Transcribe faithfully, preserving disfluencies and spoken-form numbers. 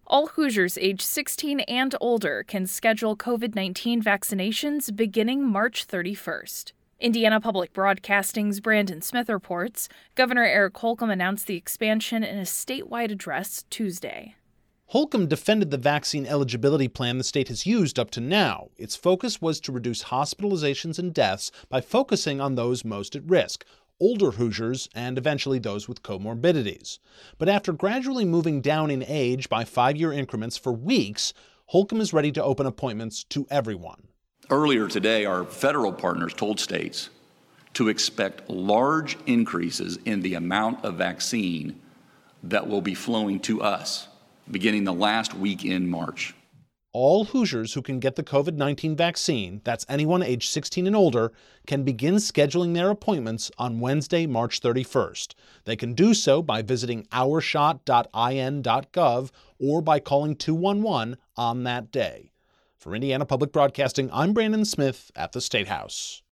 All Hoosiers age sixteen and older can schedule COVID nineteen vaccinations beginning March thirty-first. Indiana Public Broadcasting's Brandon Smith reports Governor Eric Holcomb announced the expansion in a statewide address Tuesday. Holcomb defended the vaccine eligibility plan the state has used up to now. Its focus was to reduce hospitalizations and deaths by focusing on those most at risk, older Hoosiers and eventually those with comorbidities. But after gradually moving down in age by five-year increments for weeks, Holcomb is ready to open appointments to everyone. Earlier today, our federal partners told states to expect large increases in the amount of vaccine that will be flowing to us beginning the last week in March. All Hoosiers who can get the COVID nineteen vaccine, that's anyone age sixteen and older, can begin scheduling their appointments on Wednesday, March thirty-first. They can do so by visiting our shot dot I N dot gov or by calling two one one on that day. For Indiana Public Broadcasting, I'm Brandon Smith at the State House.